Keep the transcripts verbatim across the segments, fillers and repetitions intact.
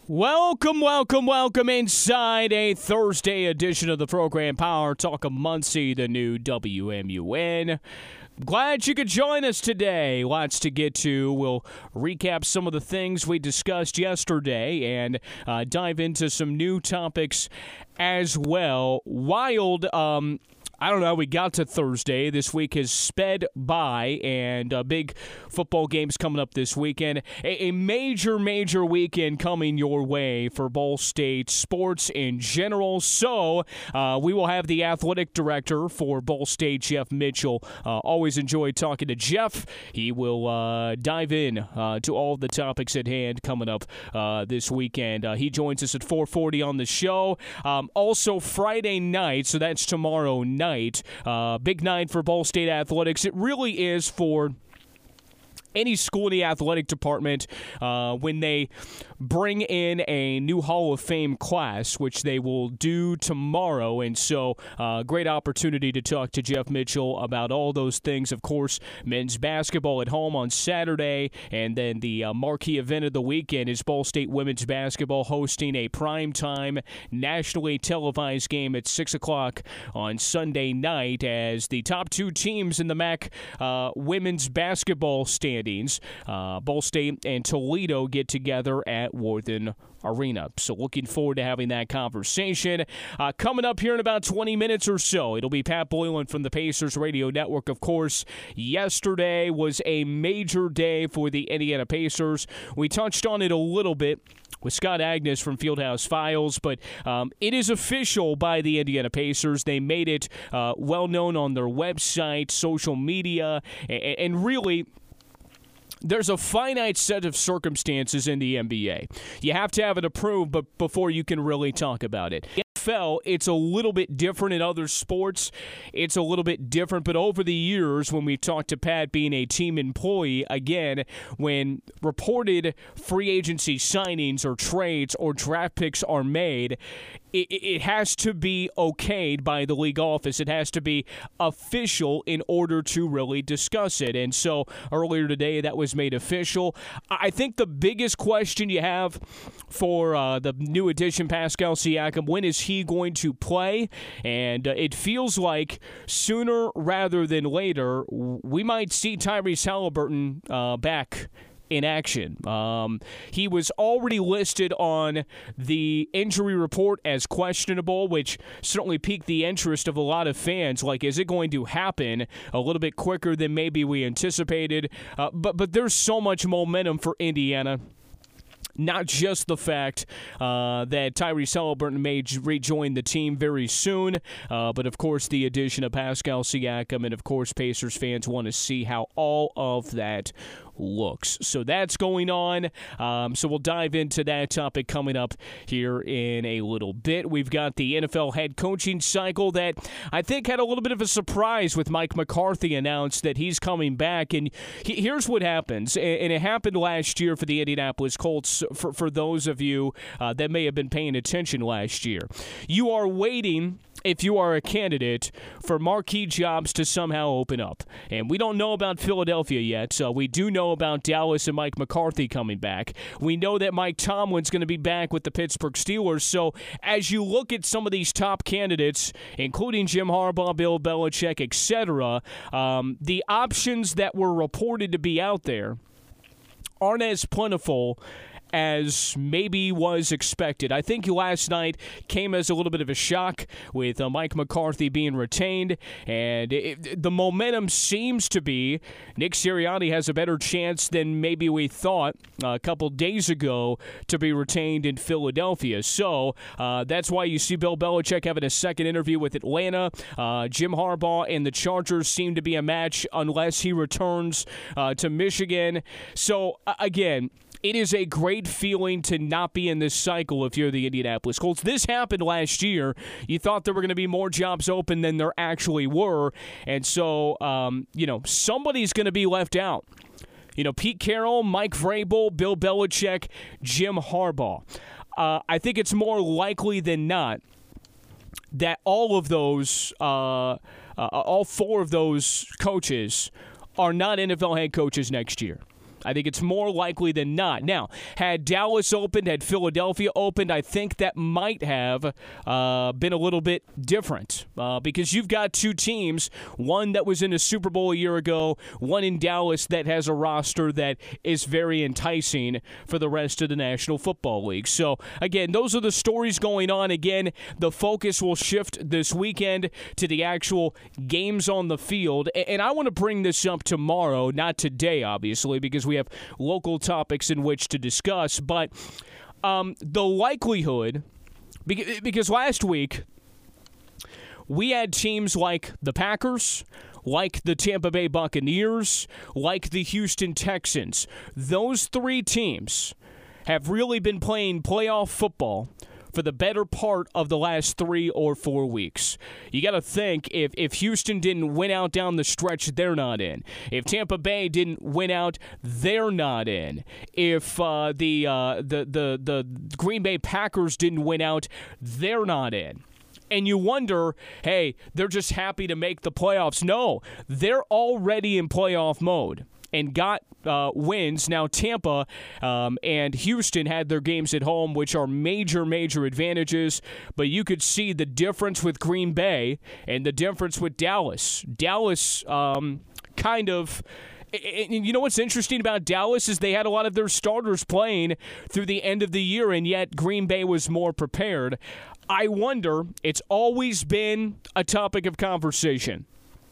Welcome, welcome, welcome inside a Thursday edition of the program Power Talk of Muncie, the new W M U N. Glad you could join us today. Lots to get to. We'll recap some of the things we discussed yesterday and uh, dive into some new topics as well. Wild, um... I don't know, we got to Thursday. This week has sped by, and uh, big football games coming up this weekend. A, a major, major weekend coming your way for Ball State sports in general. So uh, we will have the athletic director for Ball State, Jeff Mitchell. Uh, always enjoy talking to Jeff. He will uh, dive in uh, to all the topics at hand coming up uh, this weekend. Uh, he joins us at four forty on the show. Um, also, Friday night, so that's tomorrow night. Uh, big night for Ball State Athletics. It really is for any school in the athletic department uh, when they bring in a new Hall of Fame class, which they will do tomorrow. And so uh, great opportunity to talk to Jeff Mitchell about all those things. Of course, men's basketball at home on Saturday, and then the uh, marquee event of the weekend is Ball State women's basketball hosting a primetime nationally televised game at six o'clock on Sunday night as the top two teams in the M A C uh, women's basketball standings, Uh, Ball State and Toledo, get together at Worthen Arena. So looking forward to having that conversation. Uh, coming up here in about twenty minutes or so, it'll be Pat Boylan from the Pacers Radio Network. Of course, yesterday was a major day for the Indiana Pacers. We touched on it a little bit with Scott Agnes from Fieldhouse Files, but um, it is official by the Indiana Pacers. They made it uh, well known on their website, social media, and, and really, there's a finite set of circumstances in the N B A. You have to have it approved but before you can really talk about it. N F L, it's a little bit different. In other sports, it's a little bit different. But over the years, when we've talked to Pat being a team employee, again, when reported free agency signings or trades or draft picks are made, it, it has to be okayed by the league office. It has to be official in order to really discuss it. And so earlier today, that was made official. I think the biggest question you have for uh, the new addition, Pascal Siakam, when is he going to play? And uh, it feels like sooner rather than later, we might see Tyrese Halliburton uh, back in action. Um, he was already listed on the injury report as questionable, which certainly piqued the interest of a lot of fans. Like, is it going to happen a little bit quicker than maybe we anticipated? Uh, but but there's so much momentum for Indiana. Not just the fact uh, that Tyrese Halliburton may rejoin the team very soon, uh, but of course the addition of Pascal Siakam, and of course Pacers fans want to see how all of that looks. So that's going on. Um, so we'll dive into that topic coming up here in a little bit. We've got the N F L head coaching cycle that I think had a little bit of a surprise with Mike McCarthy announced that he's coming back. And he, here's what happens, and it happened last year for the Indianapolis Colts, for, for those of you uh, that may have been paying attention last year. You are waiting, if you are a candidate, for marquee jobs to somehow open up. And we don't know about Philadelphia yet. So we do know about Dallas and Mike McCarthy coming back. We know that Mike Tomlin's going to be back with the Pittsburgh Steelers. So as you look at some of these top candidates, including Jim Harbaugh, Bill Belichick, et cetera, um, the options that were reported to be out there aren't as plentiful as maybe was expected. I think last night came as a little bit of a shock with uh, Mike McCarthy being retained, and it, the momentum seems to be Nick Sirianni has a better chance than maybe we thought uh, a couple days ago to be retained in Philadelphia. So uh, that's why you see Bill Belichick having a second interview with Atlanta. Uh, Jim Harbaugh and the Chargers seem to be a match unless he returns uh, to Michigan. So uh, again, it is a great feeling to not be in this cycle if you're the Indianapolis Colts. This happened last year. You thought there were going to be more jobs open than there actually were. And so, um, you know, somebody's going to be left out. You know, Pete Carroll, Mike Vrabel, Bill Belichick, Jim Harbaugh. Uh, I think it's more likely than not that all of those, uh, uh, all four of those coaches are not N F L head coaches next year. I think it's more likely than not. Now, had Dallas opened, had Philadelphia opened, I think that might have uh, been a little bit different uh, because you've got two teams, one that was in the Super Bowl a year ago, one in Dallas that has a roster that is very enticing for the rest of the National Football League. So, again, those are the stories going on. Again, the focus will shift this weekend to the actual games on the field. And I want to bring this up tomorrow, not today, obviously, because we have local topics in which to discuss. But um, the likelihood, because last week we had teams like the Packers, like the Tampa Bay Buccaneers, like the Houston Texans. Those three teams have really been playing playoff football for the better part of the last three or four weeks. You got to think, if, if Houston didn't win out down the stretch, they're not in. If Tampa Bay didn't win out, they're not in. If uh, the, uh, the, the, the Green Bay Packers didn't win out, they're not in. And you wonder, hey, they're just happy to make the playoffs. No, they're already in playoff mode and got uh, wins. Now, Tampa um, and Houston had their games at home, which are major, major advantages. But you could see the difference with Green Bay and the difference with Dallas. Dallas um, kind of... And you know what's interesting about Dallas is they had a lot of their starters playing through the end of the year, and yet Green Bay was more prepared. I wonder, it's always been a topic of conversation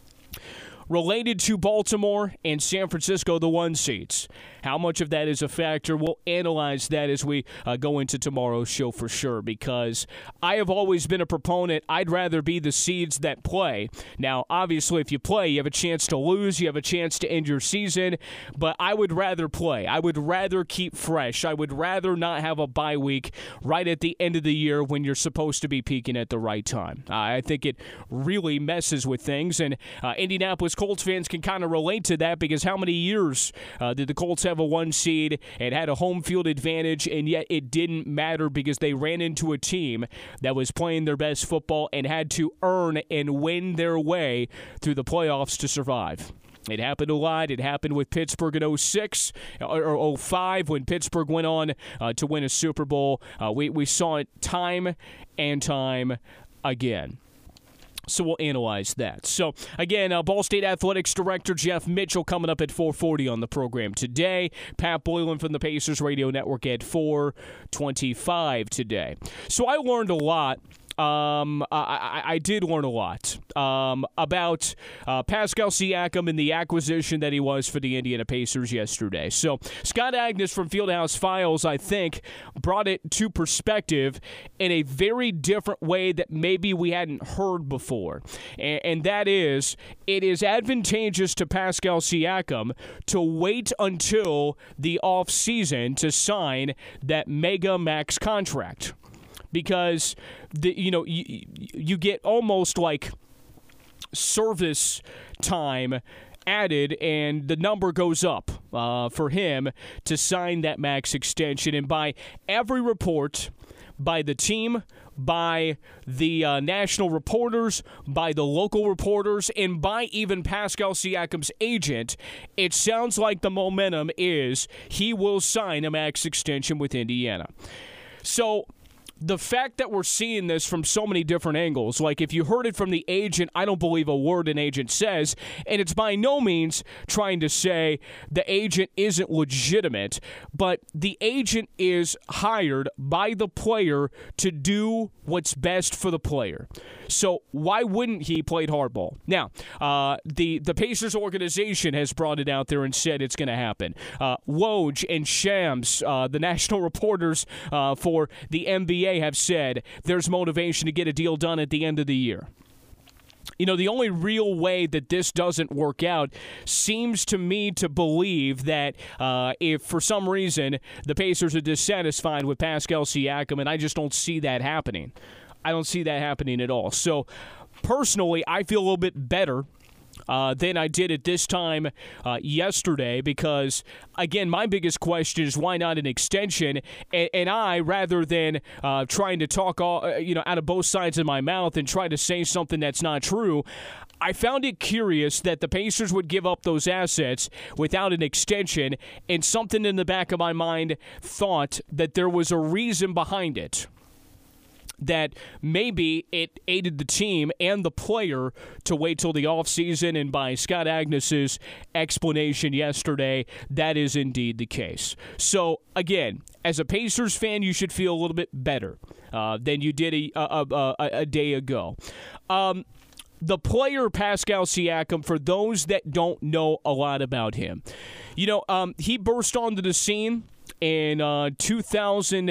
related to Baltimore and San Francisco, the one seeds. How much of that is a factor? We'll analyze that as we uh, go into tomorrow's show for sure, because I have always been a proponent. I'd rather be the seeds that play. Now, obviously, if you play, you have a chance to lose. You have a chance to end your season, but I would rather play. I would rather keep fresh. I would rather not have a bye week right at the end of the year when you're supposed to be peaking at the right time. Uh, I think it really messes with things, and uh, Indianapolis Colts fans can kind of relate to that, because how many years uh, did the Colts have a one seed and had a home field advantage, and yet it didn't matter because they ran into a team that was playing their best football and had to earn and win their way through the playoffs to survive. It happened a lot. It happened with Pittsburgh in oh six or oh five when Pittsburgh went on uh, to win a Super Bowl. Uh, we, we saw it time and time again. So we'll analyze that. So, again, uh, Ball State Athletics Director Jeff Mitchell coming up at four forty on the program today. Pat Boylan from the Pacers Radio Network at four twenty-five today. So I learned a lot. Um, I, I did learn a lot um, about uh, Pascal Siakam and the acquisition that he was for the Indiana Pacers yesterday. So Scott Agnes from Fieldhouse Files, I think, brought it to perspective in a very different way that maybe we hadn't heard before. And, and that is, it is advantageous to Pascal Siakam to wait until the offseason to sign that mega max contract. Because, the, you know, you, you get almost like service time added, and the number goes up uh, for him to sign that max extension. And by every report, by the team, by the uh, national reporters, by the local reporters, and by even Pascal Siakam's agent, it sounds like the momentum is he will sign a max extension with Indiana. So the fact that we're seeing this from so many different angles, like if you heard it from the agent, I don't believe a word an agent says, and it's by no means trying to say the agent isn't legitimate, but the agent is hired by the player to do what's best for the player. So why wouldn't he play hardball? Now, uh, the, the Pacers organization has brought it out there and said it's going to happen. Uh, Woj and Shams, uh, the national reporters uh, for the N B A, have said there's motivation to get a deal done at the end of the year. You know, the only real way that this doesn't work out seems to me to believe that uh, if for some reason the Pacers are dissatisfied with Pascal Siakam, and I just don't see that happening. I don't see that happening at all. So, personally, I feel a little bit better uh, than I did at this time uh, yesterday because, again, my biggest question is why not an extension? And, and I, rather than uh, trying to talk all, uh, you know, out of both sides of my mouth and try to say something that's not true, I found it curious that the Pacers would give up those assets without an extension, and something in the back of my mind thought that there was a reason behind it. That maybe it aided the team and the player to wait till the offseason, and by Scott Agnes's explanation yesterday, that is indeed the case. So, again, as a Pacers fan, you should feel a little bit better uh, than you did a, a, a, a day ago. Um, the player, Pascal Siakam, for those that don't know a lot about him, you know, um, he burst onto the scene in uh, two thousand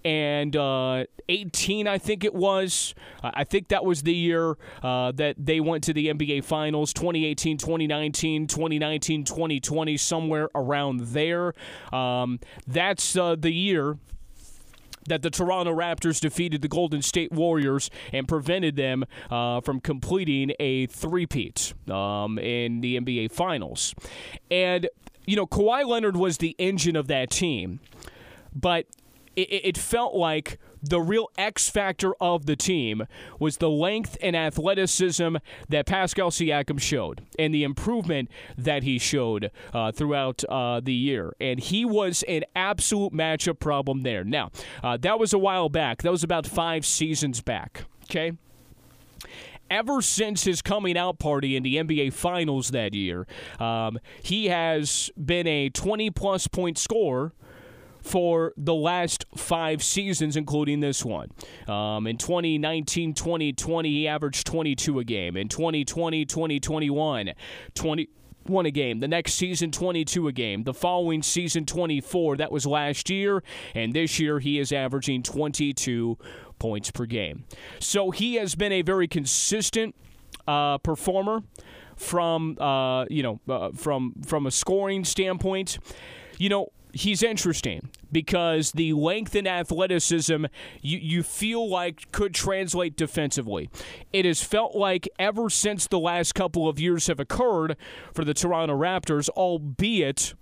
eighteen, I think it was. I think that was the year uh, that they went to the N B A Finals, twenty eighteen, twenty nineteen, twenty nineteen, twenty twenty, somewhere around there. Um, that's uh, the year that the Toronto Raptors defeated the Golden State Warriors and prevented them uh, from completing a three-peat um, in the N B A Finals. And you know, Kawhi Leonard was the engine of that team, but it, it felt like the real X factor of the team was the length and athleticism that Pascal Siakam showed and the improvement that he showed uh, throughout uh, the year. And he was an absolute matchup problem there. Now, uh, that was a while back. That was about five seasons back, okay? Ever since his coming out party in the N B A Finals that year, um, he has been a twenty-plus point scorer for the last five seasons, including this one. Um, in twenty nineteen twenty twenty, he averaged twenty-two a game. In twenty twenty twenty twenty-one, twenty-one a game. The next season, twenty-two a game. The following season, twenty-four. That was last year. And this year, he is averaging twenty-two points per game. So he has been a very consistent uh, performer from, uh, you know, uh, from from a scoring standpoint. You know, he's interesting because the length and athleticism you, you feel like could translate defensively. It has felt like ever since the last couple of years have occurred for the Toronto Raptors, albeit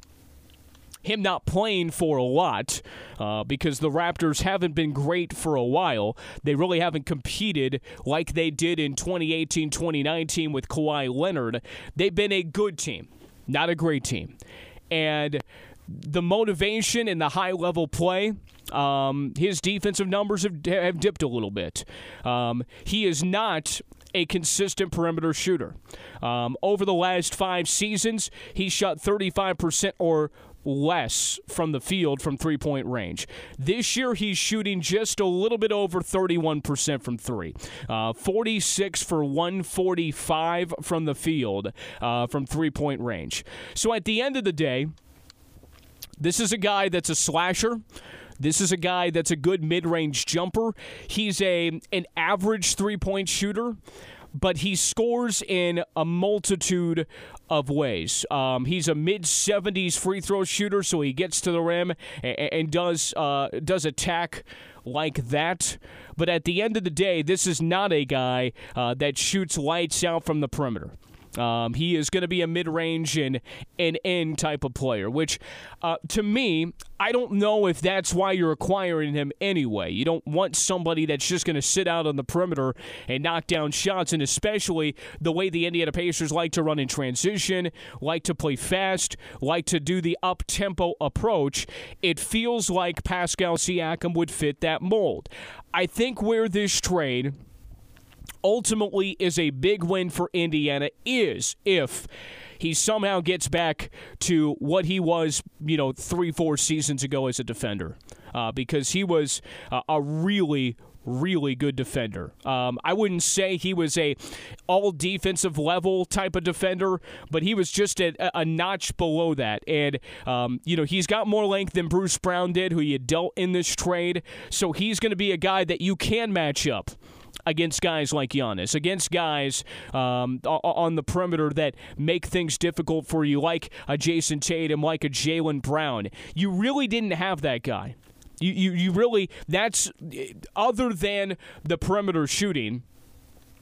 him not playing for a lot uh, because the Raptors haven't been great for a while. They really haven't competed like they did in twenty eighteen twenty nineteen with Kawhi Leonard. They've been a good team, not a great team. And the motivation and the high-level play, um, his defensive numbers have, have dipped a little bit. Um, he is not a consistent perimeter shooter. Um, over the last five seasons, he shot thirty-five percent or less from the field from three-point range. This year, he's shooting just a little bit over thirty-one percent from three. Uh, forty-six for one forty-five from the field uh, from three-point range. So at the end of the day, this is a guy that's a slasher. This is a guy that's a good mid-range jumper. He's a an average three-point shooter, but he scores in a multitude of ways. Um, he's a mid-seventies free throw shooter, so he gets to the rim and, and does uh, does attack like that. But at the end of the day, this is not a guy uh, that shoots lights out from the perimeter. Um, he is going to be a mid-range and an end type of player, which, uh, to me, I don't know if that's why you're acquiring him anyway. You don't want somebody that's just going to sit out on the perimeter and knock down shots, and especially the way the Indiana Pacers like to run in transition, like to play fast, like to do the up-tempo approach. It feels like Pascal Siakam would fit that mold. I think where this trade ultimately is a big win for Indiana is if he somehow gets back to what he was, you know, three, four seasons ago as a defender, uh, because he was uh, a really, really good defender. Um, I wouldn't say he was a all defensive level type of defender, but he was just a, a notch below that. And, um, you know, he's got more length than Bruce Brown did, who he had dealt in this trade. So he's going to be a guy that you can match up against guys like Giannis, against guys um, on the perimeter that make things difficult for you, like a Jason Tatum, like a Jaylen Brown. You really didn't have that guy. You, you, you really, that's, other than the perimeter shooting,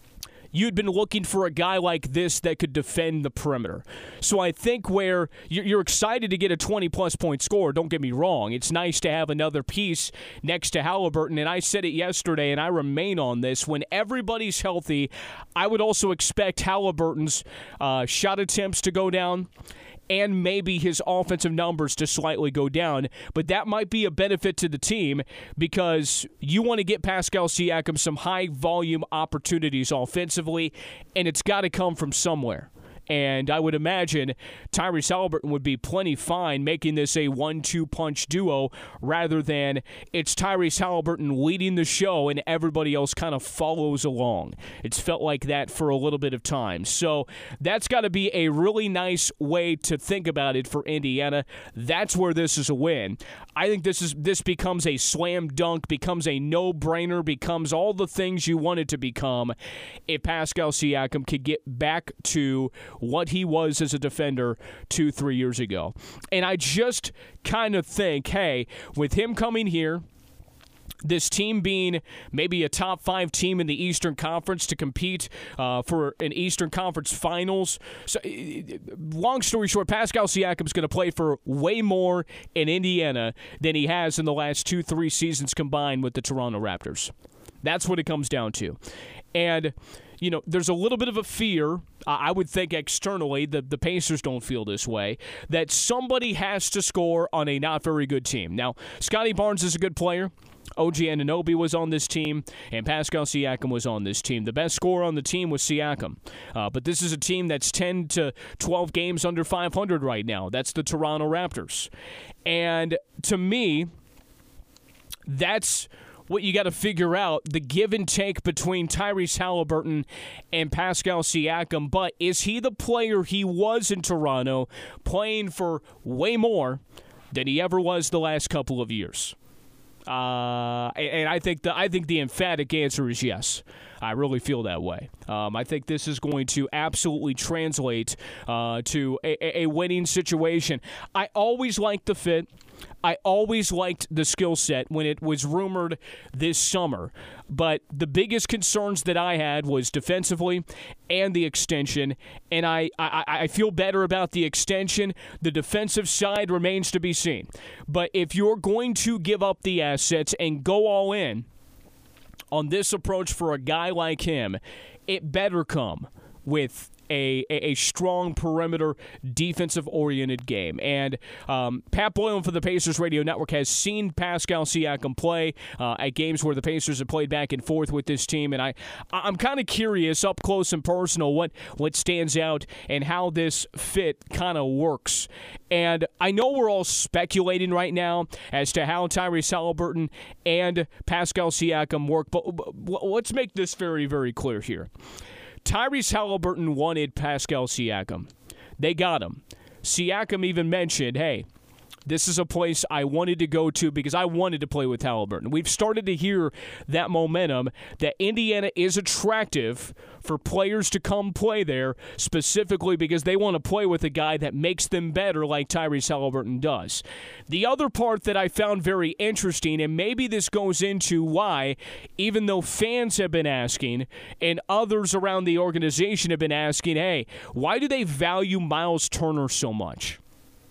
you'd been looking for a guy like this that could defend the perimeter. So I think where you're excited to get a twenty-plus point score, don't get me wrong. It's nice to have another piece next to Halliburton, and I said it yesterday, and I remain on this. When everybody's healthy, I would also expect Halliburton's uh, shot attempts to go down, and maybe his offensive numbers to slightly go down. But that might be a benefit to the team because you want to get Pascal Siakam some high-volume opportunities offensively, and it's got to come from somewhere. And I would imagine Tyrese Halliburton would be plenty fine making this a one two punch duo rather than it's Tyrese Halliburton leading the show and everybody else kind of follows along. It's felt like that for a little bit of time. So that's got to be a really nice way to think about it for Indiana. That's where this is a win. I think this is this becomes a slam dunk, becomes a no-brainer, becomes all the things you want it to become if Pascal Siakam could get back to what he was as a defender two, three years ago. And I just kind of think, hey, with him coming here, this team being maybe a top five team in the Eastern Conference to compete uh, for an Eastern Conference Finals. So, long story short, Pascal Siakam is going to play for way more in Indiana than he has in the last two, three seasons combined with the Toronto Raptors. That's what it comes down to. And you know, there's a little bit of a fear, uh, I would think externally, the, the Pacers don't feel this way, that somebody has to score on a not very good team. Now, Scotty Barnes is a good player. O G Anunoby was on this team, and Pascal Siakam was on this team. The best scorer on the team was Siakam. Uh, but this is a team that's ten to twelve games under five hundred right now. That's the Toronto Raptors. And to me, that's what you got to figure out, the give and take between Tyrese Halliburton and Pascal Siakam. But is he the player he was in Toronto, playing for way more than he ever was the last couple of years? Uh, and I think the I think the emphatic answer is yes. I really feel that way. Um, I think this is going to absolutely translate uh, to a, a winning situation. I always liked the fit. I always liked the skill set when it was rumored this summer. But the biggest concerns that I had was defensively and the extension. And I, I, I feel better about the extension. The defensive side remains to be seen. But if you're going to give up the assets and go all in on this approach for a guy like him, it better come with A, a, a strong perimeter defensive-oriented game. And um, Pat Boylan for the Pacers Radio Network has seen Pascal Siakam play uh, at games where the Pacers have played back and forth with this team. And I, I'm kind of curious, up close and personal, what, what stands out and how this fit kind of works. And I know we're all speculating right now as to how Tyrese Halliburton and Pascal Siakam work, but, but let's make this very, very clear here. Tyrese Halliburton wanted Pascal Siakam. They got him. Siakam even mentioned, hey, this is a place I wanted to go to because I wanted to play with Halliburton. We've started to hear that momentum that Indiana is attractive for players to come play there, specifically because they want to play with a guy that makes them better like Tyrese Halliburton does. The other part that I found very interesting, and maybe this goes into why, even though fans have been asking and others around the organization have been asking, hey, why do they value Miles Turner so much?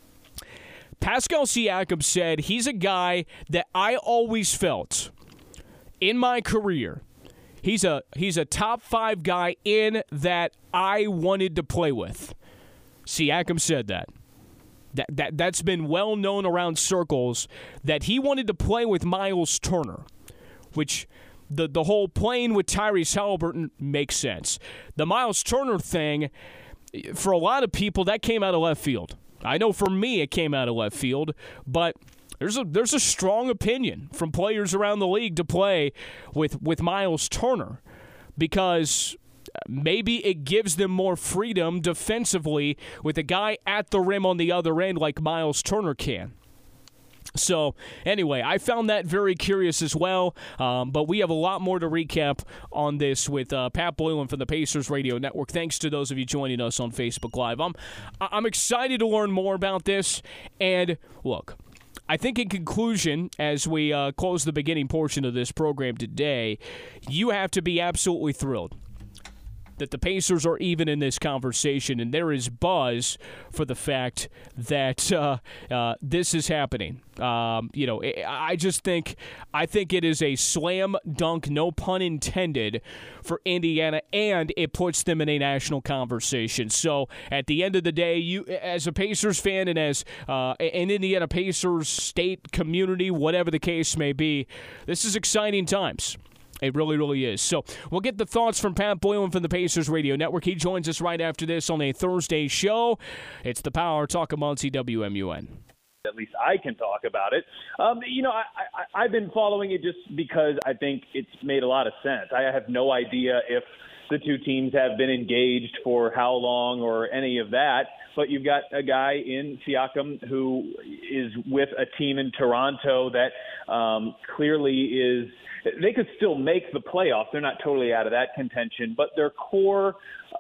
Pascal Siakam said he's a guy that I always felt in my career. He's a he's a top five guy in that I wanted to play with. Siakam said that. That, that that's been well known around circles that he wanted to play with Miles Turner, which the, the whole playing with Tyrese Halliburton makes sense. The Miles Turner thing, for a lot of people, that came out of left field. I know for me it came out of left field, but there's a there's a strong opinion from players around the league to play with, with Miles Turner because maybe it gives them more freedom defensively with a guy at the rim on the other end like Miles Turner can. So, anyway, I found that very curious as well, um, but we have a lot more to recap on this with uh, Pat Boylan from the Pacers Radio Network. Thanks to those of you joining us on Facebook Live. I'm, I'm excited to learn more about this, and look, I think in conclusion, as we uh, close the beginning portion of this program today, you have to be absolutely thrilled that the Pacers are even in this conversation, and there is buzz for the fact that uh, uh, this is happening. Um, you know, I just think I think it is a slam dunk, no pun intended, for Indiana, and it puts them in a national conversation. So at the end of the day, you as a Pacers fan and as uh, an Indiana Pacers state community, whatever the case may be, this is exciting times. It really, really is. So we'll get the thoughts from Pat Boylan from the Pacers Radio Network. He joins us right after this on a Thursday show. It's the Power Talk of Muncie, W M U N. At least I can talk about it. Um, you know, I, I, I've been following it just because I think it's made a lot of sense. I have no idea if the two teams have been engaged for how long or any of that, but you've got a guy in Siakam who is with a team in Toronto that um, clearly is – they could still make the playoffs. They're not totally out of that contention, but their core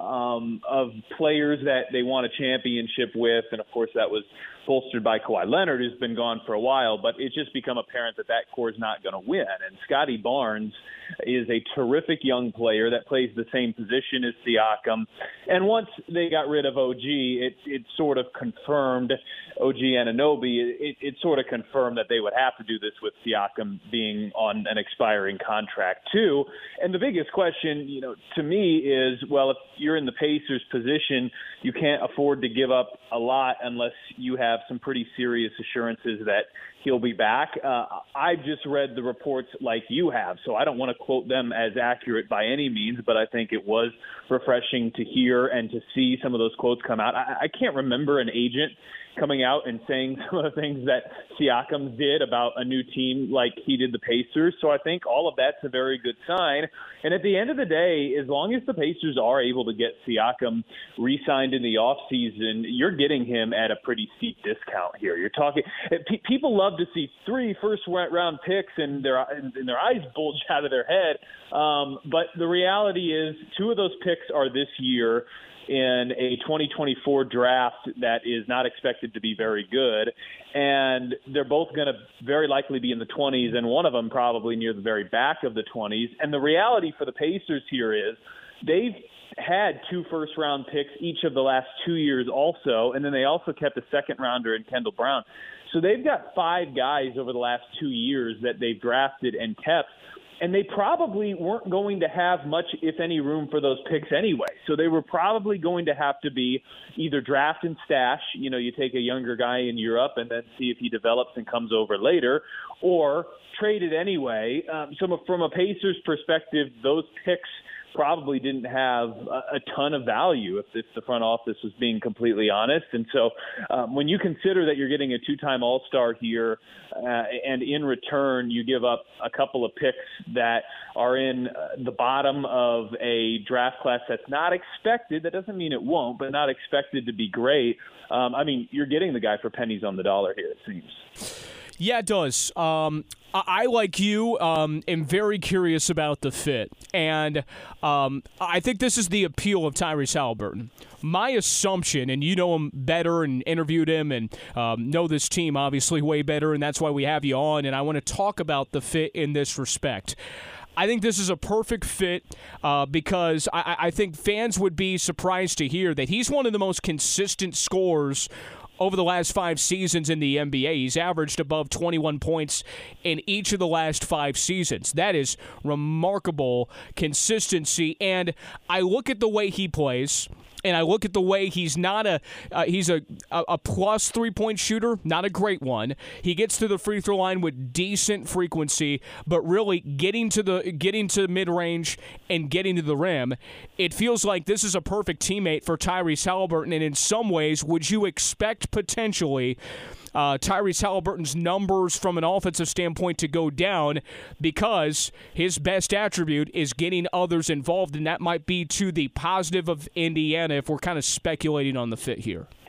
um, of players that they won a championship with, and of course that was bolstered by Kawhi Leonard, who's been gone for a while, but it's just become apparent that that core is not going to win. And Scotty Barnes is a terrific young player that plays the same position as Siakam. And once they got rid of O G, it, it sort of confirmed O G Anunoby. It, it sort of confirmed that they would have to do this with Siakam being on an expiring contract too. And the biggest question, you know, to me is, well, if you're in the Pacers position, you can't afford to give up a lot unless you have some pretty serious assurances that he'll be back. Uh, I've just read the reports like you have, so I don't want to quote them as accurate by any means, but I think it was refreshing to hear and to see some of those quotes come out. I, I can't remember an agent coming out and saying some of the things that Siakam did about a new team like he did the Pacers. So I think all of that's a very good sign. And at the end of the day, as long as the Pacers are able to get Siakam re-signed in the offseason, you're getting him at a pretty steep discount here. You're talking – people love to see three first-round picks and their, and their eyes bulge out of their head. Um, but the reality is two of those picks are this year in a twenty twenty-four draft that is not expected to be very good. And they're both going to very likely be in the twenties, and one of them probably near the very back of the twenties. And the reality for the Pacers here is they've had two first-round picks each of the last two years also, and then they also kept a second-rounder in Kendall Brown. So they've got five guys over the last two years that they've drafted and kept. And they probably weren't going to have much, if any, room for those picks anyway. So they were probably going to have to be either draft and stash, you know, you take a younger guy in Europe and then see if he develops and comes over later, or trade it anyway. Um, so from a Pacers perspective, those picks probably didn't have a, a ton of value if, if the front office was being completely honest. And so um, when you consider that you're getting a two-time All-Star here uh, and in return you give up a couple of picks that are in uh, the bottom of a draft class that's not expected, that doesn't mean it won't, but not expected to be great. Um, I mean, you're getting the guy for pennies on the dollar here, it seems. Yeah, it does. Um, I, like you, um, am very curious about the fit. And um, I think this is the appeal of Tyrese Haliburton. My assumption, and you know him better and interviewed him and um, know this team obviously way better, and that's why we have you on, and I want to talk about the fit in this respect. I think this is a perfect fit uh, because I, I think fans would be surprised to hear that he's one of the most consistent scorers over the last five seasons in the N B A. He's averaged above twenty-one points in each of the last five seasons. That is remarkable consistency. And I look at the way he plays, and I look at the way he's not a uh, he's a, a a plus three-point shooter, not a great one. He gets to the free throw line with decent frequency, but really getting to the getting to mid-range and getting to the rim, it feels like this is a perfect teammate for Tyrese Haliburton. And in some ways, would you expect potentially uh, Tyrese Haliburton's numbers from an offensive standpoint to go down because his best attribute is getting others involved, and that might be to the positive of Indiana if we're kind of speculating on the fit here?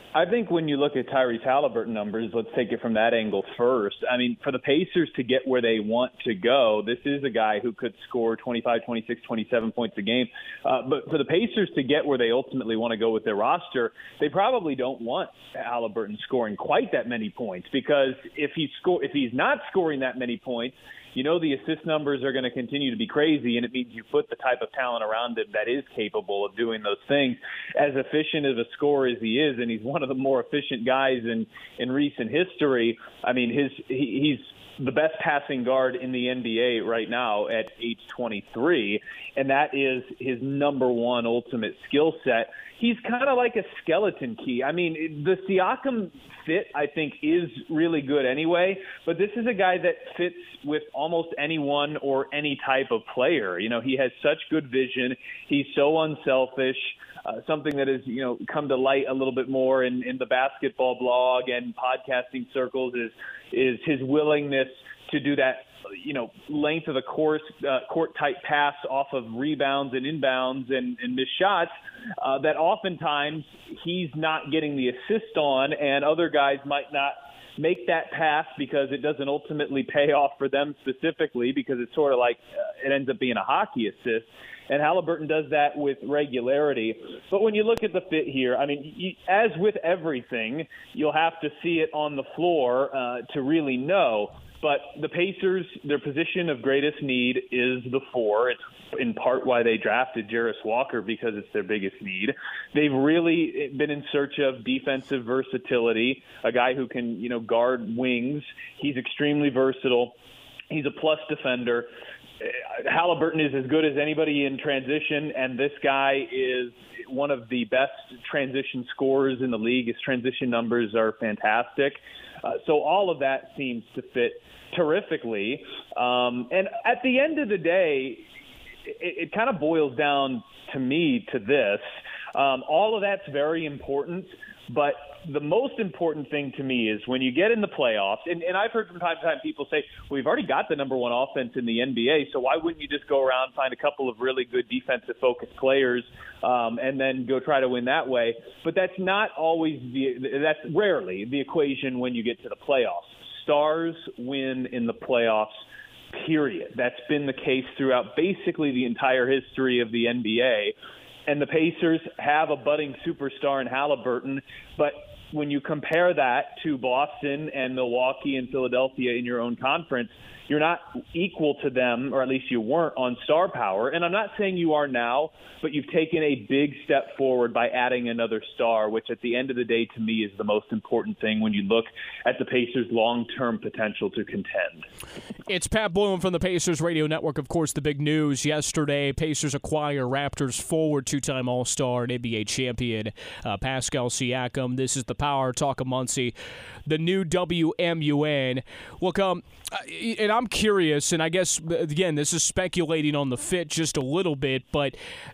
I think when you look at Tyrese Halliburton numbers, let's take it from that angle first. I mean, for the Pacers to get where they want to go, this is a guy who could score twenty-five, twenty-six, twenty-seven points a game. Uh, but for the Pacers to get where they ultimately want to go with their roster, they probably don't want Halliburton scoring quite that many points, because if he's sco- if he's not scoring that many points, you know the assist numbers are going to continue to be crazy, and it means you put the type of talent around him that is capable of doing those things. As efficient of a scorer as he is, and he's one of the more efficient guys in, in recent history, I mean, his he, he's the best passing guard in the N B A right now at age twenty-three, and that is his number one ultimate skill set. He's kind of like a skeleton key. I mean, the Siakam fit, I think, is really good anyway, but this is a guy that fits with almost anyone or any type of player. You know, he has such good vision. He's so unselfish. Uh, something that has, you know, come to light a little bit more in, in the basketball blog and podcasting circles is is his willingness to do that, you know, length of the court, uh, court type pass off of rebounds and inbounds and, and missed shots uh, that oftentimes he's not getting the assist on, and other guys might not make that pass because it doesn't ultimately pay off for them specifically, because it's sort of like uh, it ends up being a hockey assist. And Halliburton does that with regularity. But when you look at the fit here, I mean, you, as with everything, you'll have to see it on the floor uh, to really know. But the Pacers, their position of greatest need is the four. It's in part why they drafted Jarris Walker, because it's their biggest need. They've really been in search of defensive versatility, a guy who can, you know, guard wings. He's extremely versatile. He's a plus defender. Halliburton is as good as anybody in transition, and this guy is one of the best transition scorers in the league. His transition numbers are fantastic. Uh, so all of that seems to fit terrifically. Um, and at the end of the day, it, it kind of boils down to me to this. Um, all of that's very important, but the most important thing to me is when you get in the playoffs, and, and I've heard from time to time people say, we've already got the number one offense in the N B A, so why wouldn't you just go around, find a couple of really good defensive-focused players, um, and then go try to win that way? But that's not always the – that's rarely the equation when you get to the playoffs. Stars win in the playoffs, period. That's been the case throughout basically the entire history of the N B A. And the Pacers have a budding superstar in Halliburton, but when you compare that to Boston and Milwaukee and Philadelphia in your own conference, you're not equal to them, or at least you weren't, on star power. And I'm not saying you are now, but you've taken a big step forward by adding another star, which at the end of the day, to me, is the most important thing when you look at the Pacers' long-term potential to contend. It's Pat Bloom from the Pacers Radio Network. Of course, the big news yesterday, Pacers acquire Raptors forward, two-time All-Star and N B A champion uh, Pascal Siakam. This is the Power Talk of Muncie, the new W M U N. Look, um, and I'm curious, and I guess, again, this is speculating on the fit just a little bit, but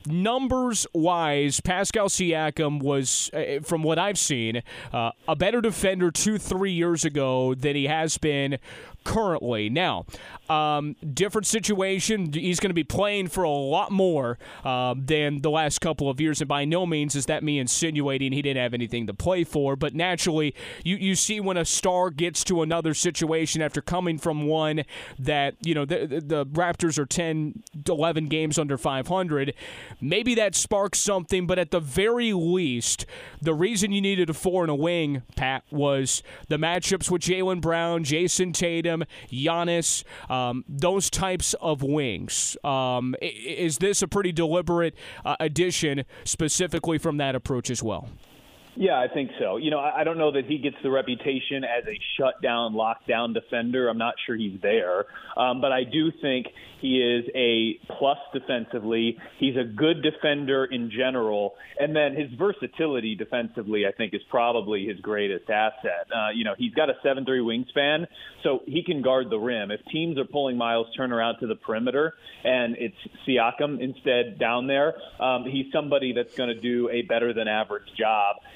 numbers-wise, Pascal Siakam was, uh, from what I've seen, uh, a better defender two, three years ago than he has been currently. Now, um, different situation. He's going to be playing for a lot more uh, than the last couple of years, and by no means is that me insinuating he didn't have anything to play for, but naturally, you, you see when a star gets to another situation after coming from one that, you know, the, the Raptors are ten, eleven games under five hundred, maybe that sparks something, but at the very least, the reason you needed a four and a wing, Pat, was the matchups with Jaylen Brown, Jason Tatum, Giannis, um, those types of wings. Um, is this a pretty deliberate uh, addition specifically from that approach as well? Yeah, I think so. You know, I don't know that he gets the reputation as a shutdown, lockdown defender. I'm not sure he's there. Um, but I do think he is a plus defensively. He's a good defender in general. And then his versatility defensively, I think, is probably his greatest asset. Uh, you know, he's got a seven three wingspan, so he can guard the rim. If teams are pulling Miles Turner out to the perimeter and it's Siakam instead down there, um, he's somebody that's going to do a better than average job.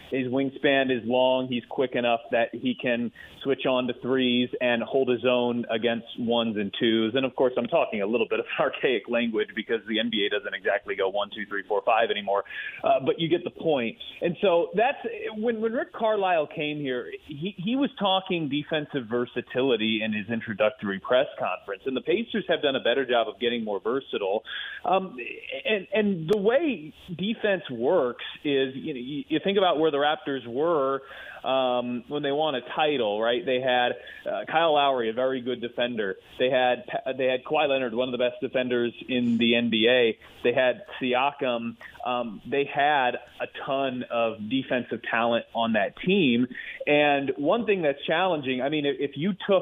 His wingspan is long. He's quick enough that he can switch on to threes and hold his own against ones and twos. And, of course, I'm talking a little bit of archaic language because the N B A doesn't exactly go one, two, three, four, five anymore. Uh, but you get the point. And so that's when, when Rick Carlisle came here, he, he was talking defensive versatility in his introductory press conference. And the Pacers have done a better job of getting more versatile. Um, and, and the way defense works is, you know, you, you think about where the Raptors were um, when they won a title, right? They had uh, Kyle Lowry, a very good defender. They had they had Kawhi Leonard, one of the best defenders in the N B A. They had Siakam. Um, they had a ton of defensive talent on that team. And one thing that's challenging, I mean, if you took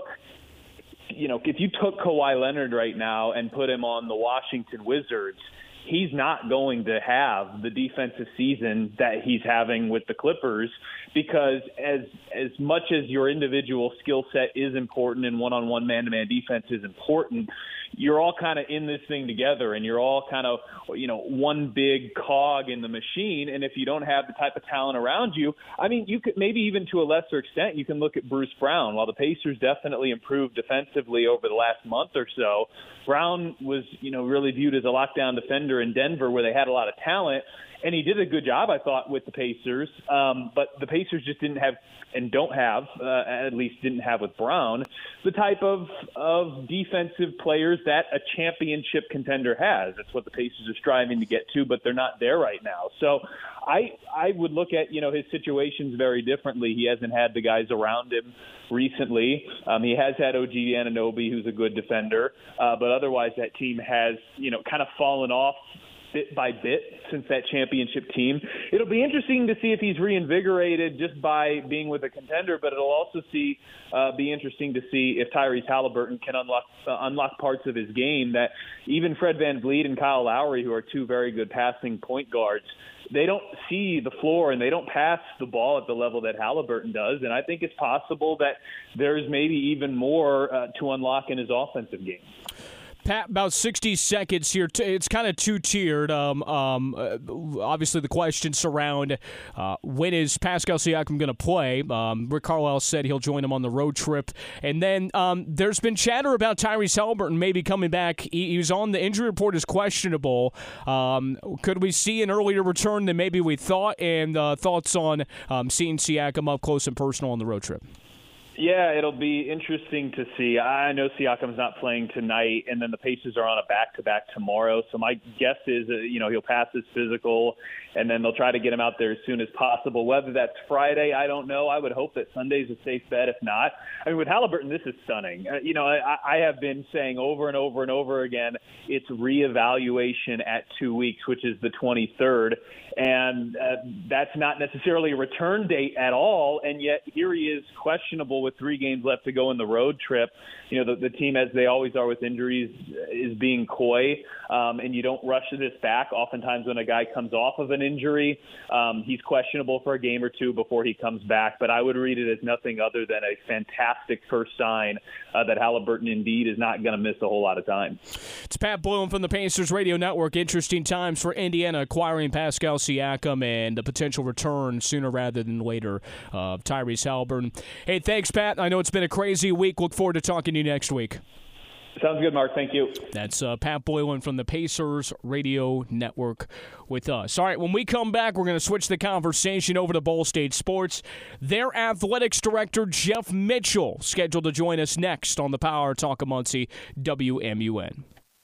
you know, if you took Kawhi Leonard right now and put him on the Washington Wizards, he's not going to have the defensive season that he's having with the Clippers, because as as much as your individual skill set is important and one-on-one man-to-man defense is important, you're all kind of in this thing together, and you're all kind of, you know, one big cog in the machine. And if you don't have the type of talent around you, I mean, you could maybe even to a lesser extent, you can look at Bruce Brown. While the Pacers definitely improved defensively over the last month or so, Brown was, you know, really viewed as a lockdown defender in Denver, where they had a lot of talent. And he did a good job, I thought, with the Pacers. Um, but the Pacers just didn't have, and don't have, uh, at least didn't have with Brown, the type of of defensive players that a championship contender has. That's what the Pacers are striving to get to, but they're not there right now. So I I would look at, you know, his situations very differently. He hasn't had the guys around him recently. Um, he has had O G Anunoby, who's a good defender, uh, but otherwise that team has, you know, kind of fallen off bit by bit since that championship team. It'll be interesting to see if he's reinvigorated just by being with a contender, but it'll also see uh, be interesting to see if Tyrese Halliburton can unlock uh, unlock parts of his game that even Fred VanVleet and Kyle Lowry, who are two very good passing point guards, they don't see the floor and they don't pass the ball at the level that Halliburton does. And I think it's possible that there's maybe even more uh, to unlock in his offensive game. Pat, about sixty seconds here. It's kind of two-tiered. Um, um, uh, obviously, the questions surround uh, when is Pascal Siakam going to play. Um, Rick Carlisle said he'll join him on the road trip. And then um, there's been chatter about Tyrese Halliburton maybe coming back. He, he was on the injury report as questionable. Um, could we see an earlier return than maybe we thought? And uh, thoughts on um, seeing Siakam up close and personal on the road trip? Yeah, it'll be interesting to see. I know Siakam's not playing tonight, and then the Pacers are on a back-to-back tomorrow. So my guess is, uh, you know, he'll pass his physical, and then they'll try to get him out there as soon as possible. Whether that's Friday, I don't know. I would hope that Sunday's a safe bet. If not, I mean, with Halliburton, this is stunning. Uh, you know, I, I have been saying over and over and over again, it's reevaluation at two weeks, which is the twenty-third. And uh, that's not necessarily a return date at all. And yet here he is questionable with three games left to go in the road trip. You know, the, the team, as they always are with injuries, is being coy. Um, and you don't rush this back. Oftentimes when a guy comes off of an injury, um, he's questionable for a game or two before he comes back. But I would read it as nothing other than a fantastic first sign uh, that Halliburton indeed is not going to miss a whole lot of time. It's Pat Bloom from the Pacers Radio Network. Interesting times for Indiana acquiring Pascal Siakam and the potential return sooner rather than later of uh, Tyrese Halliburton. Hey, thanks, Pat. I know it's been a crazy week. Look forward to talking to you next week. Sounds good, Mark. Thank you. That's uh, Pat Boylan from the Pacers Radio Network with us. All right, when we come back, we're going to switch the conversation over to Ball State Sports. Their athletics director, Jeff Mitchell, scheduled to join us next on the Power Talk of Muncie, W M U N.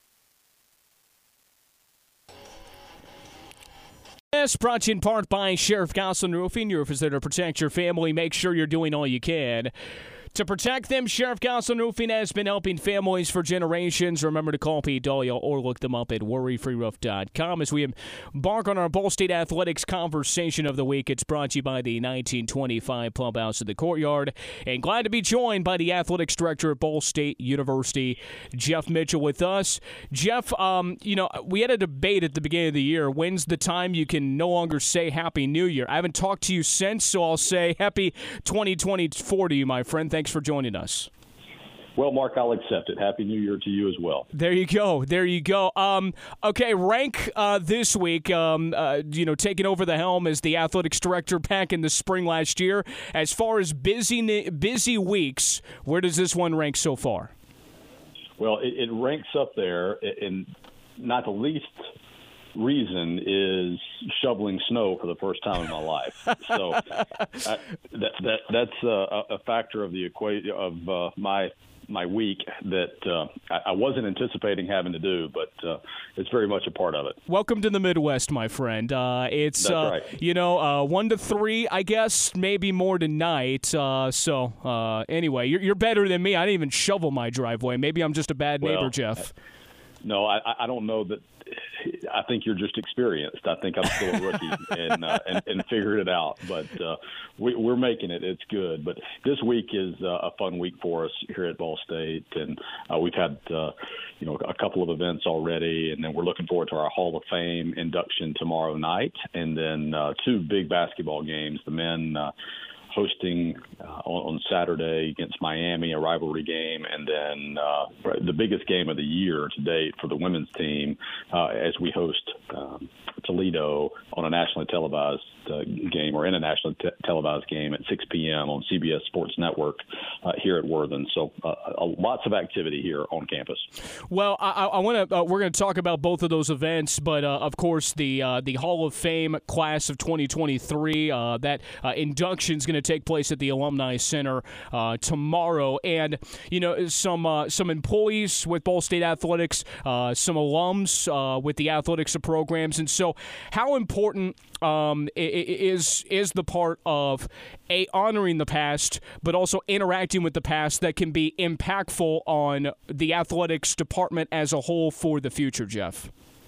Yes, brought to you in part by Sheriff Goslin Roofing. Your roof is there to protect your family. Make sure you're doing all you can to protect them. Sheriff Goslin Roofing has been helping families for generations. Remember to call Pete Dahlia or look them up at worry free roof dot com. As we embark on our Ball State Athletics conversation of the week, it's brought to you by the nineteen twenty-five Clubhouse at the Courtyard. And glad to be joined by the athletics director at Ball State University, Jeff Mitchell, with us. Jeff, um, you know, we had a debate at the beginning of the year. When's the time you can no longer say Happy New Year? I haven't talked to you since, so I'll say Happy twenty twenty-four to you, my friend. Thanks for joining us. Well, Mark, I'll accept it. Happy New Year to you as well. There you go. There you go. Um, okay, rank uh, this week, um, uh, you know, taking over the helm as the athletics director back in the spring last year. As far as busy busy weeks, where does this one rank so far? Well, it, it ranks up there, and not the least reason is shoveling snow for the first time in my life. So I, that, that that's a, a factor of the equation of uh, my my week that uh, I, I wasn't anticipating having to do, but uh, it's very much a part of it. Welcome to the Midwest, my friend. Uh, it's That's uh, right. you know uh, one to three, I guess, maybe more tonight. Uh, so uh, anyway, you're, you're better than me. I didn't even shovel my driveway. Maybe I'm just a bad Well, neighbor, Jeff. No, I, I don't know that. I think you're just experienced. I think I'm still a rookie and, uh, and and figured it out. But uh, we, we're making it. It's good. But this week is uh, a fun week for us here at Ball State, and uh, we've had uh, you know a couple of events already, and then we're looking forward to our Hall of Fame induction tomorrow night, and then uh, two big basketball games. The men. Uh, hosting uh, on, on Saturday against Miami, a rivalry game, and then uh, the biggest game of the year to date for the women's team uh, as we host um, Toledo on a nationally televised uh, game or in a nationally te- televised game at six p.m. on C B S Sports Network uh, here at Worthen. So uh, uh, lots of activity here on campus. Well, I, I want to. Uh, we're going to talk about both of those events, but uh, of course the uh, the Hall of Fame class of twenty twenty-three. Uh, that uh, induction is going to take place at the Alumni Center uh, tomorrow, and you know some uh, some employees with Ball State Athletics, uh, some alums uh, with the athletics programs, and so how important um, is is the part of a honoring the past, but also interacting with the past that can be impactful on the athletics department as a whole for the future, Jeff?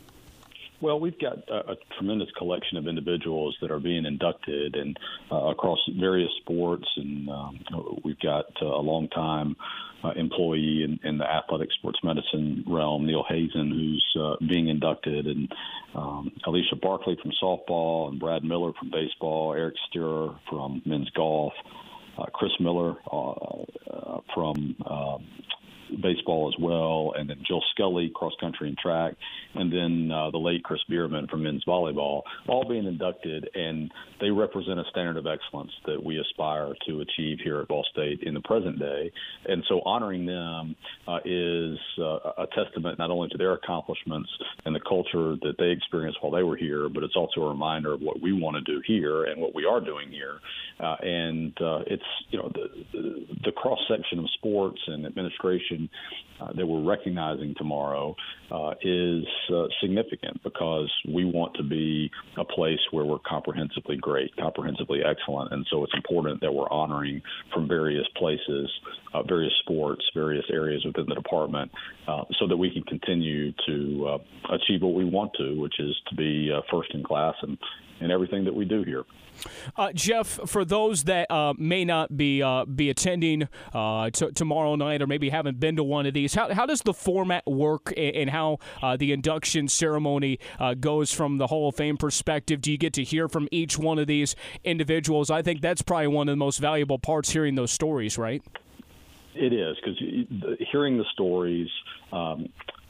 Well, we've got a, a tremendous collection of individuals that are being inducted and uh, across various sports, and um, we've got uh, a long-time uh, employee in, in the athletic sports medicine realm, Neil Hazen, who's uh, being inducted, and um, Alicia Barkley from softball, and Brad Miller from baseball, Eric Steerer from men's golf, uh, Chris Miller uh, uh, from uh, baseball as well, and then Jill Scully, cross country and track, and then uh, the late Chris Bierman from men's volleyball, all being inducted, and they represent a standard of excellence that we aspire to achieve here at Ball State in the present day. And so honoring them uh, is uh, a testament not only to their accomplishments and the culture that they experienced while they were here, but it's also a reminder of what we want to do here and what we are doing here. Uh, and uh, it's, you know, the, the, the cross-section of sports and administration uh, that we're recognizing tomorrow uh, is uh, significant because we want to be a place where we're comprehensively great, comprehensively excellent. And so it's important that we're honoring from various places, uh, various sports, various areas within the department uh, so that we can continue to uh, achieve what we want to, which is to be uh, first in class and in everything that we do here. Uh, Jeff, for those that uh, may not be uh, be attending uh, t- tomorrow night or maybe haven't been to one of these, how, how does the format work and, and how uh, the induction ceremony uh, goes from the Hall of Fame perspective? Do you get to hear from each one of these individuals? I think that's probably one of the most valuable parts, hearing those stories, right? It is, because hearing the stories um,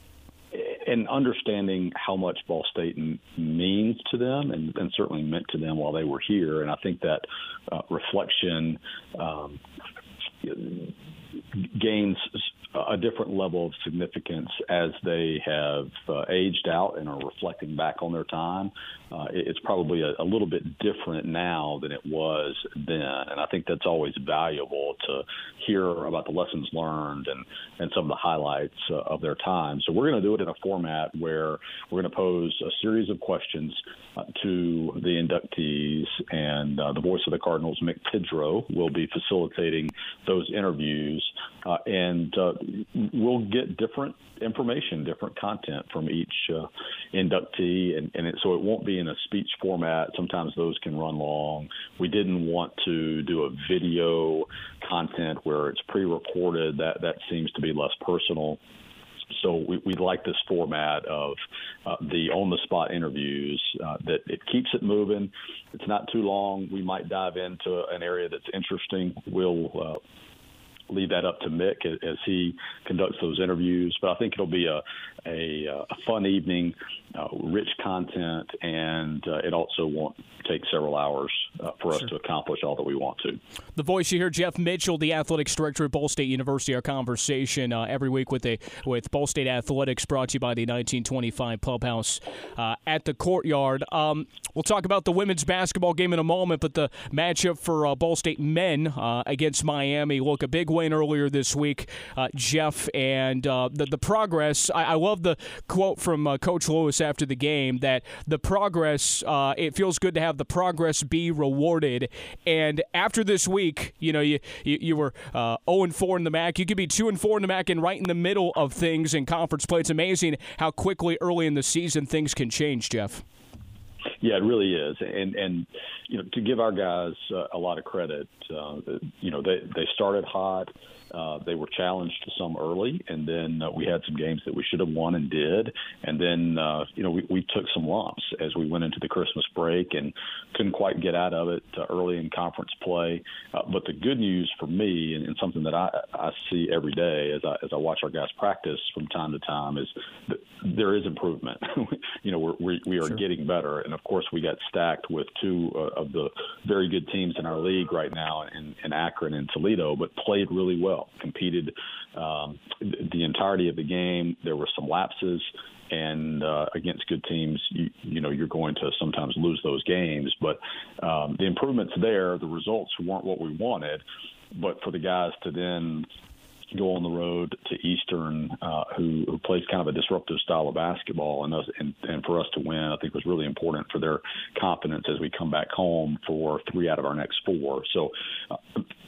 and understanding how much Ball State means to them and, and certainly meant to them while they were here. And I think that uh, reflection um, gains a different level of significance as they have uh, aged out and are reflecting back on their time. Uh, it's probably a, a little bit different now than it was then. And I think that's always valuable to hear about the lessons learned and, and some of the highlights uh, of their time. So we're going to do it in a format where we're going to pose a series of questions uh, to the inductees, and uh, the voice of the Cardinals, Mick Tidrow, will be facilitating those interviews. Uh, and uh, we'll get different information, different content from each uh, inductee, and, and it, so it won't be in a speech format. Sometimes those can run long. We didn't want to do a video content where it's pre-recorded. That that seems to be less personal. So we, we like this format of uh, the on-the-spot interviews, uh, that it keeps it moving. It's not too long. We might dive into an area that's interesting. We'll uh, leave that up to Mick as, as he conducts those interviews. But I think it'll be a a, a fun evening, uh, rich content, and uh, it also won't take several hours uh, for sure. us to accomplish all that we want to. The voice you hear, Jeff Mitchell, the athletics director at Ball State University. Our conversation uh, every week with a with Ball State Athletics, brought to you by the nineteen twenty-five Clubhouse uh, at the Courtyard. Um, we'll talk about the women's basketball game in a moment, but the matchup for uh, Ball State men uh, against Miami. Look, a big win earlier this week, uh, Jeff, and uh, the the progress. I, I love the quote from uh, Coach Lewis after the game that the progress. Uh, it feels good to have the progress be rewarded. And after this week, you know, you you, you were uh, oh and four in the M A C. You could be two and four in the M A C and right in the middle of things in conference play. It's amazing how quickly early in the season things can change, Jeff. Yeah, it really is, and and you know, to give our guys uh, a lot of credit, uh, you know, they they started hot. Uh, they were challenged some early, and then uh, we had some games that we should have won and did. And then, uh, you know, we, we took some lumps as we went into the Christmas break and couldn't quite get out of it uh, early in conference play. Uh, but the good news for me, and, and something that I, I see every day as I, as I watch our guys practice from time to time, is that there is improvement. you know, we're, we, we are sure. getting better. And, of course, we got stacked with two uh, of the very good teams in our league right now in, in Akron and Toledo, but played really well. Competed um, the entirety of the game. There were some lapses, and uh, against good teams, you, you know, you're going to sometimes lose those games. But um, the improvements there, the results weren't what we wanted. But for the guys to then go on the road to Eastern, uh, who, who plays kind of a disruptive style of basketball, and, us, and and for us to win, I think was really important for their confidence as we come back home for three out of our next four. So. Uh,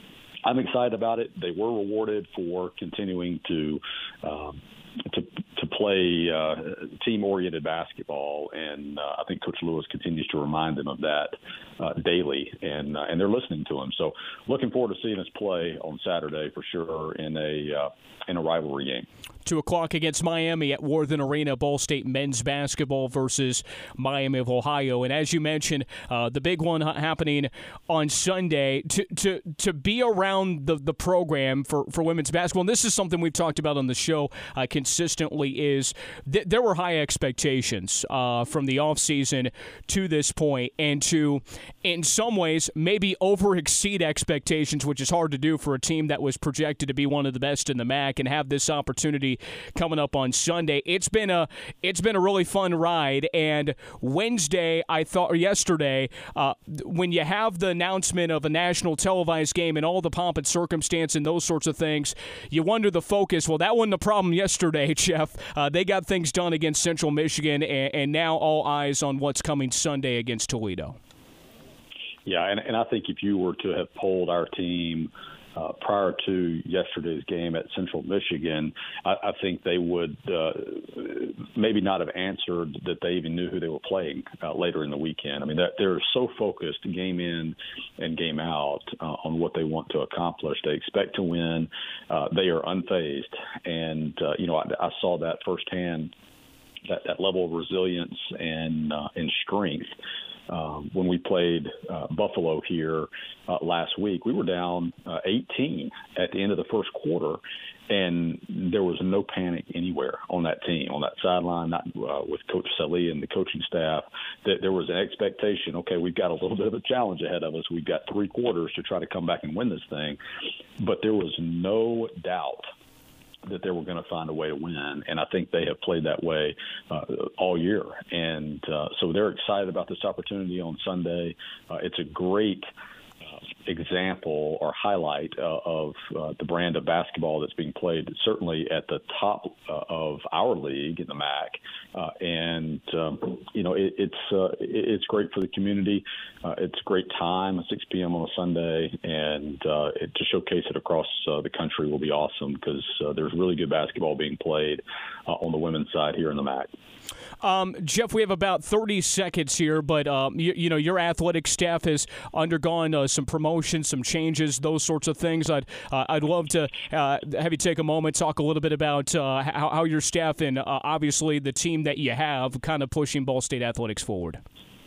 I'm excited about it. They were rewarded for continuing to um, to to play uh, team-oriented basketball, and uh, I think Coach Lewis continues to remind them of that uh, daily, and uh, and they're listening to him. So, looking forward to seeing us play on Saturday for sure in a uh, in a rivalry game. Two o'clock against Miami at Worthen Arena, Ball State men's basketball versus Miami of Ohio. And as you mentioned, uh, the big one happening on Sunday, to to to be around the, the program for, for women's basketball, and this is something we've talked about on the show uh, consistently, is th- there were high expectations uh, from the offseason to this point, and to, in some ways, maybe over-exceed expectations, which is hard to do for a team that was projected to be one of the best in the M A C, and have this opportunity coming up on Sunday. It's been a it's been a really fun ride, and Wednesday, I thought, or yesterday, uh, when you have the announcement of a national televised game and all the pomp and circumstance and those sorts of things, you wonder the focus. Well, that wasn't a problem yesterday, Jeff. Uh, they got things done against Central Michigan, and, and now all eyes on what's coming Sunday against Toledo. Yeah, and, and I think if you were to have polled our team Uh, prior to yesterday's game at Central Michigan, I, I think they would uh, maybe not have answered that they even knew who they were playing uh, later in the weekend. I mean, that they're so focused game in and game out uh, on what they want to accomplish. They expect to win. Uh, they are unfazed. And, uh, you know, I, I saw that firsthand, that, that level of resilience and, uh, and strength. Um, when we played uh, Buffalo here uh, last week, we were down uh, eighteen at the end of the first quarter, and there was no panic anywhere on that team, on that sideline, not uh, with Coach Sully and the coaching staff. That there was an expectation, okay, we've got a little bit of a challenge ahead of us. We've got three quarters to try to come back and win this thing. But there was no doubt that they were going to find a way to win, and I think they have played that way uh, all year. And uh, so they're excited about this opportunity on Sunday. Uh, it's a great uh, example or highlight uh, of uh, the brand of basketball that's being played, certainly at the top uh, of our league in the M A C. Uh, and, um, you know, it, it's uh, it, it's great for the community. Uh, it's a great time, six p.m. on a Sunday, and uh, it, to showcase it across uh, the country will be awesome because uh, there's really good basketball being played uh, on the women's side here in the M A C. Um, Jeff, we have about thirty seconds here, but um, you, you know your athletic staff has undergone uh, some promotions, some changes, those sorts of things. I'd uh, I'd love to uh, have you take a moment, talk a little bit about uh, how, how your staff and uh, obviously the team that you have kind of pushing Ball State athletics forward.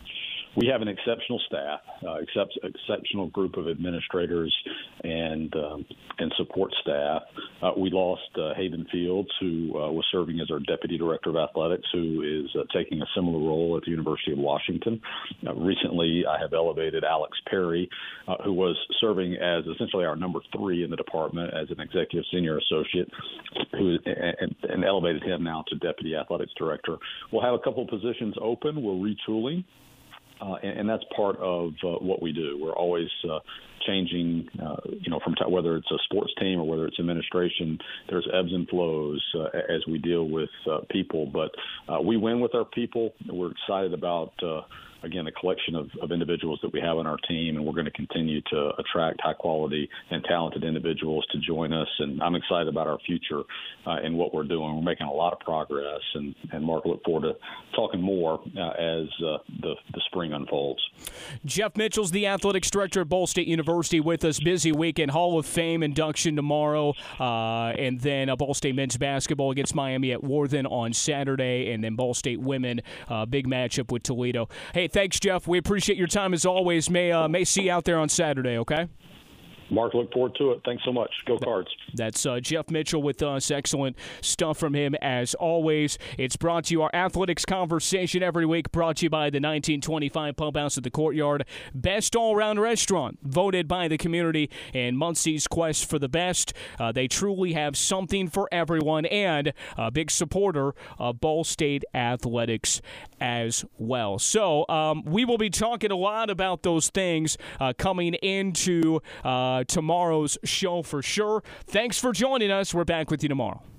we have an exceptional staff, uh, except, exceptional group of administrators and um, and support staff. Uh, we lost uh, Haven Fields, who uh, was serving as our Deputy Director of Athletics, who is uh, taking a similar role at the University of Washington. Uh, recently, I have elevated Alex Perry, uh, who was serving as essentially our number three in the department as an Executive Senior Associate, who and, and elevated him now to Deputy Athletics Director. We'll have a couple of positions open. We're retooling. Uh, and, and that's part of uh, what we do. We're always uh, changing, uh, you know, from t- whether it's a sports team or whether it's administration. There's ebbs and flows uh, as we deal with uh, people. But uh, we win with our people. We're excited about, uh, again, the collection of, of individuals that we have on our team, and we're going to continue to attract high-quality and talented individuals to join us. And I'm excited about our future uh, and what we're doing. We're making a lot of progress, and, and Mark, look forward to talking more uh, as uh, the, the spring unfolds. Jeff Mitchell's the athletics director at Ball State University with us. Busy weekend, Hall of Fame induction tomorrow, uh, and then uh, Ball State men's basketball against Miami at Worthen on Saturday, and then Ball State women, uh, big matchup with Toledo. Hey, thanks, Jeff. We appreciate your time as always. May uh, may see you out there on Saturday, okay? Mark, look forward to it. Thanks so much. Go Cards. That's uh, Jeff Mitchell with us. Excellent stuff from him as always. It's brought to you, our athletics conversation every week, brought to you by the nineteen twenty-five Pump House at the Courtyard. Best all-around restaurant, voted by the community in Muncie's quest for the best. Uh, they truly have something for everyone, and a big supporter of Ball State athletics as well. So um, we will be talking a lot about those things uh, coming into uh, tomorrow's show for sure. Thanks for joining us. We're back with you tomorrow.